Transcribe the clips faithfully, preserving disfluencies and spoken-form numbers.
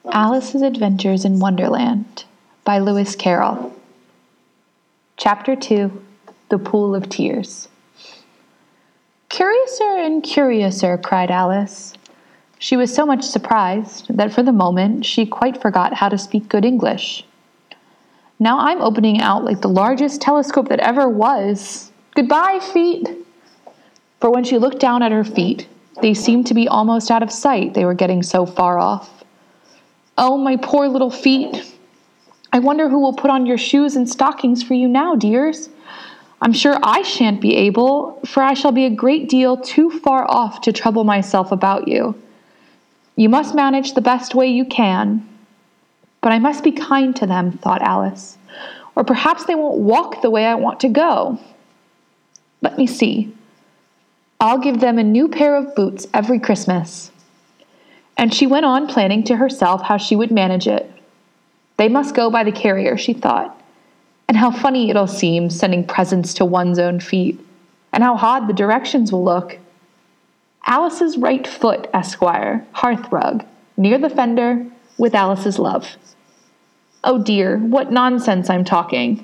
Alice's Adventures in Wonderland by Lewis Carroll. Chapter two, The Pool of Tears. "Curiouser and curiouser," cried Alice. She was so much surprised that for the moment she quite forgot how to speak good English. "Now I'm opening out like the largest telescope that ever was. Goodbye, feet!" For when she looked down at her feet, they seemed to be almost out of sight, they were getting so far off. "Oh, my poor little feet. I wonder who will put on your shoes and stockings for you now, dears. I'm sure I shan't be able, for I shall be a great deal too far off to trouble myself about you. You must manage the best way you can." "But I must be kind to them," thought Alice, "or perhaps they won't walk the way I want to go. Let me see. I'll give them a new pair of boots every Christmas." And she went on planning to herself how she would manage it. They must go by the carrier, she thought. And how funny it'll seem, sending presents to one's own feet. And how odd the directions will look. "Alice's right foot, Esquire, hearthrug, near the fender, with Alice's love." Oh dear, what nonsense I'm talking.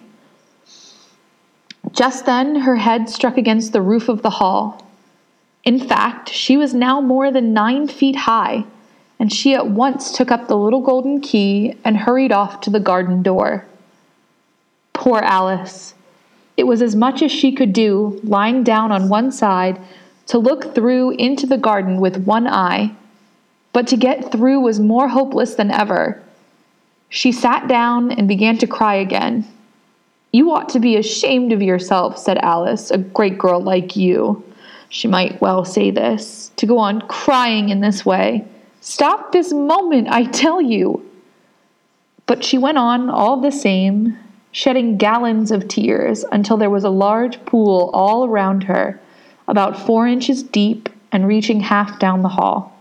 Just then her head struck against the roof of the hall. In fact, she was now more than nine feet high, and she at once took up the little golden key and hurried off to the garden door. Poor Alice! It was as much as she could do, lying down on one side, to look through into the garden with one eye, but to get through was more hopeless than ever. She sat down and began to cry again. "You ought to be ashamed of yourself," said Alice, "a great girl like you." She might well say this, "to go on crying in this way. Stop this moment, I tell you." But she went on all the same, shedding gallons of tears until there was a large pool all around her, about four inches deep and reaching half down the hall.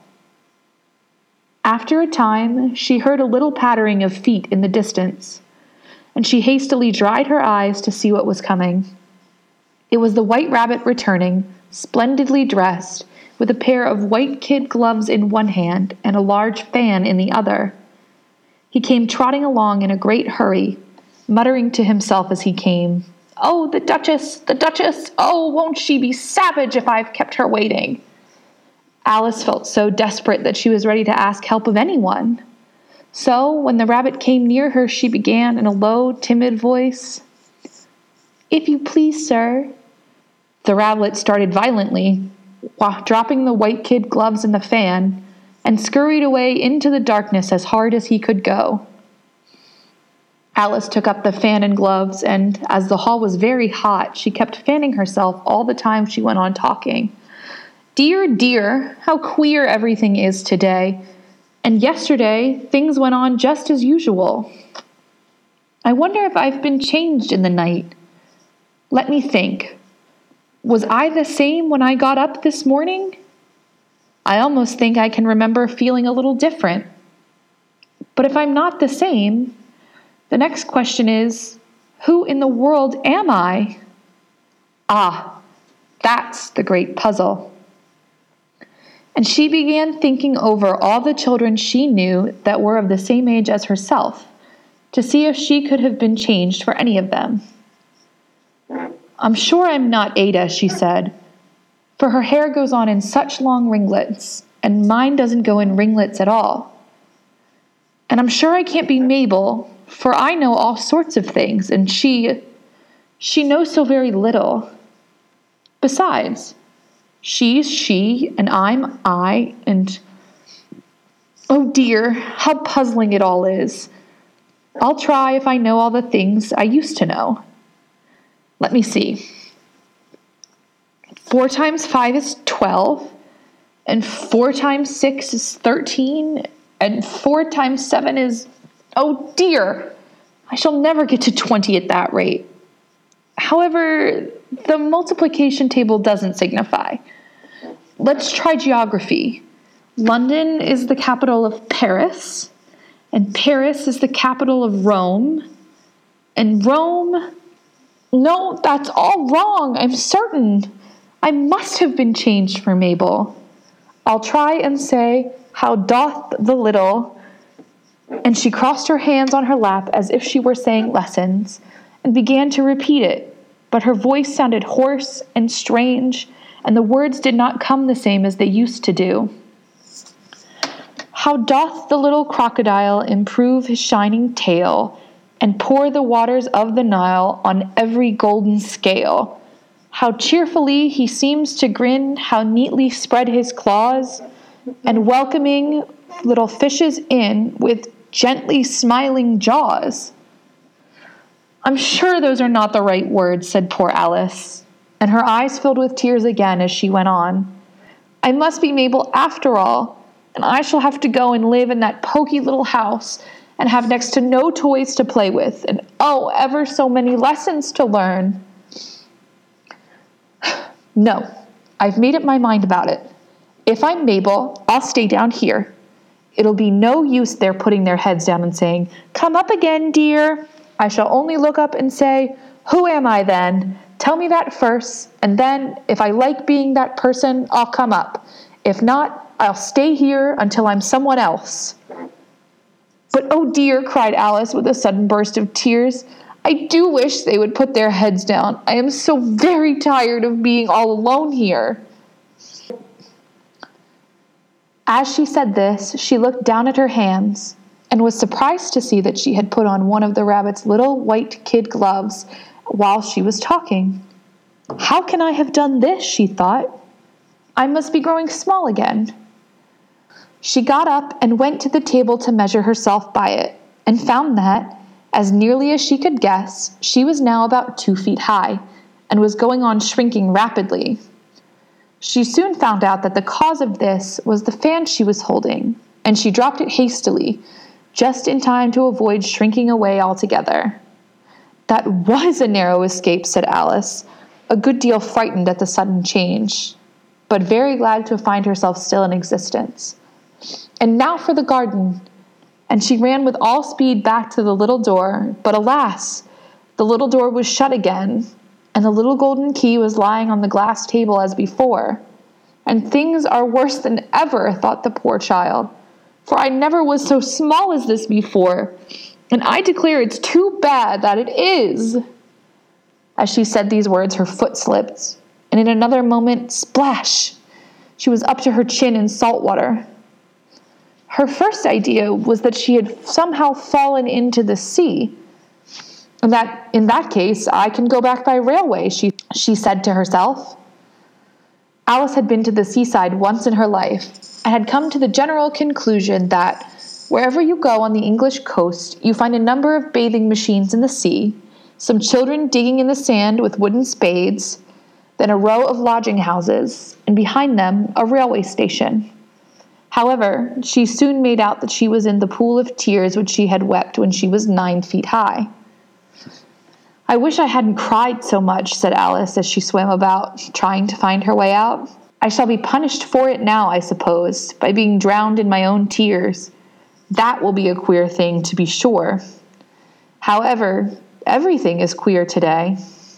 After a time, she heard a little pattering of feet in the distance, and she hastily dried her eyes to see what was coming. It was the White Rabbit returning, splendidly dressed, with a pair of white kid gloves in one hand and a large fan in the other. He came trotting along in a great hurry, muttering to himself as he came, "Oh, the Duchess, the Duchess! Oh, won't she be savage if I've kept her waiting?" Alice felt so desperate that she was ready to ask help of anyone. So, when the rabbit came near her, she began in a low, timid voice, "If you please, sir." The rabbit started violently, dropping the white kid gloves and the fan, and scurried away into the darkness as hard as he could go. Alice took up the fan and gloves, and as the hall was very hot, she kept fanning herself all the time she went on talking. "Dear, dear, how queer everything is today. And yesterday, things went on just as usual. I wonder if I've been changed in the night. Let me think. Was I the same when I got up this morning? I almost think I can remember feeling a little different. But if I'm not the same, the next question is, who in the world am I? Ah, that's the great puzzle." And she began thinking over all the children she knew that were of the same age as herself, to see if she could have been changed for any of them. "I'm sure I'm not Ada," she said, "for her hair goes on in such long ringlets, and mine doesn't go in ringlets at all. And I'm sure I can't be Mabel, for I know all sorts of things, and she, she knows so very little. Besides, she's she, and I'm I, and oh dear, how puzzling it all is. I'll try if I know all the things I used to know. Let me see. Four times five is twelve, and four times six is thirteen, and four times seven is, oh dear, I shall never get to twenty at that rate. However, the multiplication table doesn't signify. Let's try geography. London is the capital of Paris, and Paris is the capital of Rome, and Rome... No, that's all wrong, I'm certain. I must have been changed for Mabel. I'll try and say, how doth the little And she crossed her hands on her lap as if she were saying lessons, and began to repeat it, but her voice sounded hoarse and strange, and the words did not come the same as they used to do. How doth the little crocodile improve his shining tail, and pour the waters of the Nile on every golden scale? How cheerfully he seems to grin, how neatly spread his claws, and welcoming little fishes in with gently smiling jaws. I'm sure those are not the right words, said poor Alice, and her eyes filled with tears again as she went on. I must be Mabel after all, and I shall have to go and live in that poky little house and have next to no toys to play with, and oh, ever so many lessons to learn. No, I've made up my mind about it. If I'm Mabel, I'll stay down here. It'll be no use their putting their heads down and saying, "Come up again, dear." I shall only look up and say, "Who am I then? Tell me that first, and then, if I like being that person, I'll come up. If not, I'll stay here until I'm someone else." "But oh dear," cried Alice with a sudden burst of tears, "I do wish they would put their heads down. I am so very tired of being all alone here." As she said this, she looked down at her hands and was surprised to see that she had put on one of the rabbit's little white kid gloves while she was talking. "How can I have done this?" she thought. "I must be growing small again." She got up and went to the table to measure herself by it, and found that, as nearly as she could guess, she was now about two feet high, and was going on shrinking rapidly. She soon found out that the cause of this was the fan she was holding, and she dropped it hastily, just in time to avoid shrinking away altogether. "That was a narrow escape," said Alice, a good deal frightened at the sudden change, but very glad to find herself still in existence. "And now for the garden." And she ran with all speed back to the little door, but alas, the little door was shut again, and the little golden key was lying on the glass table as before. "And things are worse than ever," thought the poor child, "for I never was so small as this before, and I declare it's too bad that it is." As she said these words, her foot slipped, and in another moment, splash! She was up to her chin in salt water. Her first idea was that she had somehow fallen into the sea, and that, in that case, I can go back by railway, she, she said to herself. Alice had been to the seaside once in her life, and had come to the general conclusion that, wherever you go on the English coast, you find a number of bathing machines in the sea, some children digging in the sand with wooden spades, then a row of lodging houses, and behind them a railway station. However, she soon made out that she was in the pool of tears which she had wept when she was nine feet high. "I wish I hadn't cried so much," said Alice as she swam about, trying to find her way out. "I shall be punished for it now, I suppose, by being drowned in my own tears. That will be a queer thing, to be sure. However, everything is queer today."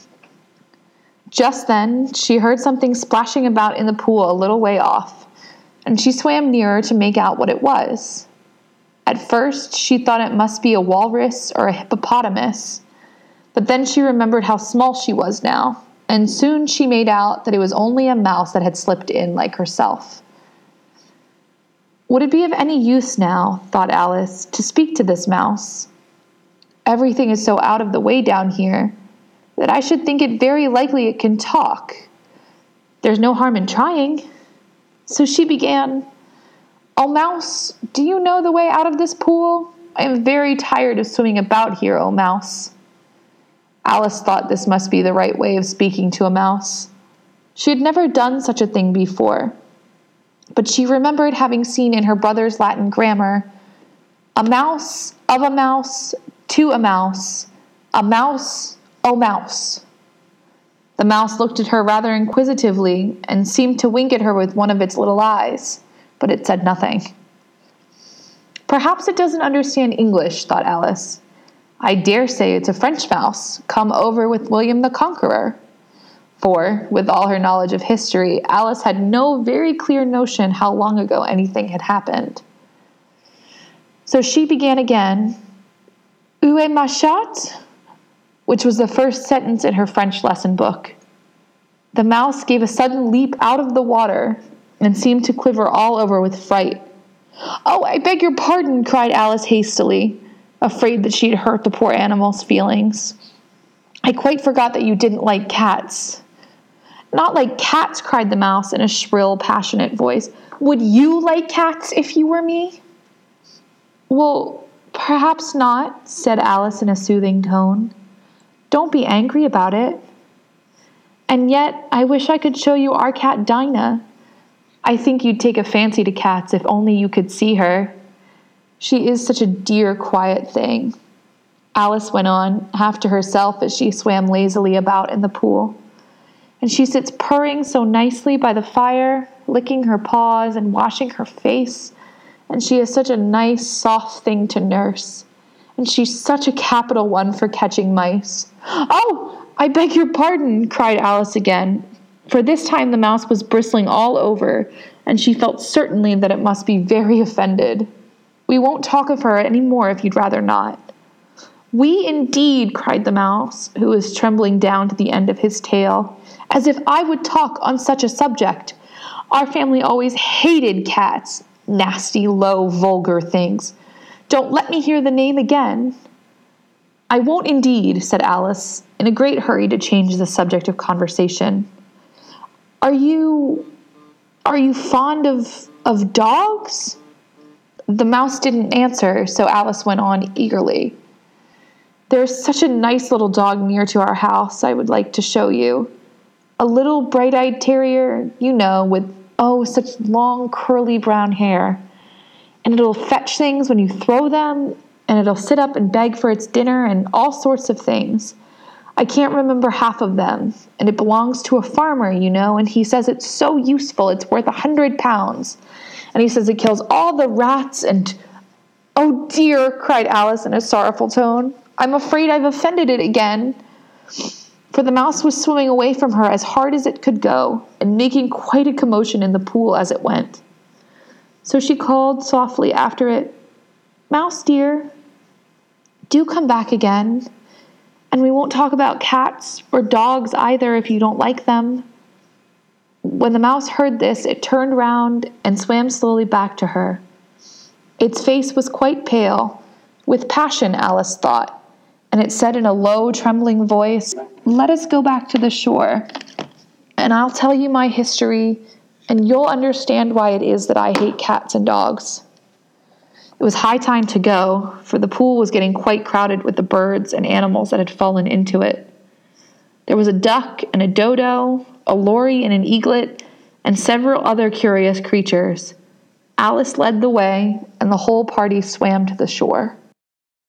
Just then, she heard something splashing about in the pool a little way off, and she swam nearer to make out what it was. At first, she thought it must be a walrus or a hippopotamus, but then she remembered how small she was now, and soon she made out that it was only a mouse that had slipped in like herself. Would it be of any use now, thought Alice, to speak to this mouse? Everything is so out of the way down here that I should think it very likely it can talk. There's no harm in trying. So she began, "Oh, mouse, do you know the way out of this pool? I am very tired of swimming about here, oh mouse." Alice thought this must be the right way of speaking to a mouse. She had never done such a thing before, but she remembered having seen in her brother's Latin grammar, "A mouse, of a mouse, to a mouse, a mouse, oh mouse." The mouse looked at her rather inquisitively and seemed to wink at her with one of its little eyes, but it said nothing. "Perhaps it doesn't understand English," thought Alice. "I dare say it's a French mouse, come over with William the Conqueror." For, with all her knowledge of history, Alice had no very clear notion how long ago anything had happened. So she began again, Où est ma chatte? Which was the first sentence in her French lesson book. The mouse gave a sudden leap out of the water and seemed to quiver all over with fright. Oh, I beg your pardon, cried Alice hastily, afraid that she had hurt the poor animal's feelings. I quite forgot that you didn't like cats. Not like cats, cried the mouse in a shrill, passionate voice. Would you like cats if you were me? Well, perhaps not, said Alice in a soothing tone. Don't be angry about it. And yet, I wish I could show you our cat Dinah. I think you'd take a fancy to cats if only you could see her. She is such a dear, quiet thing. Alice went on, half to herself as she swam lazily about in the pool. And she sits purring so nicely by the fire, licking her paws and washing her face. And she is such a nice, soft thing to nurse. And she's such a capital one for catching mice. Oh, I beg your pardon, cried Alice again, for this time the mouse was bristling all over, and she felt certainly that it must be very offended. We won't talk of her any more if you'd rather not. We indeed, cried the mouse, who was trembling down to the end of his tail, as if I would talk on such a subject. Our family always hated cats, nasty, low, vulgar things. Don't let me hear the name again. I won't indeed, said Alice, in a great hurry to change the subject of conversation. Are you, are you fond of, of dogs? The mouse didn't answer, so Alice went on eagerly. There's such a nice little dog near to our house I would like to show you. A little bright-eyed terrier, you know, with, oh, such long, curly brown hair. And it'll fetch things when you throw them, and it'll sit up and beg for its dinner and all sorts of things. I can't remember half of them, and it belongs to a farmer, you know, and he says it's so useful, it's worth a hundred pounds. And he says it kills all the rats and... Oh, dear, cried Alice in a sorrowful tone. I'm afraid I've offended it again. For the mouse was swimming away from her as hard as it could go, and making quite a commotion in the pool as it went. So she called softly after it, Mouse, dear, do come back again. And we won't talk about cats or dogs either if you don't like them. When the mouse heard this, it turned round and swam slowly back to her. Its face was quite pale, with passion, Alice thought, and it said in a low, trembling voice, Let us go back to the shore, and I'll tell you my history, and you'll understand why it is that I hate cats and dogs. It was high time to go, for the pool was getting quite crowded with the birds and animals that had fallen into it. There was a duck and a dodo, a lory and an eaglet, and several other curious creatures. Alice led the way, and the whole party swam to the shore.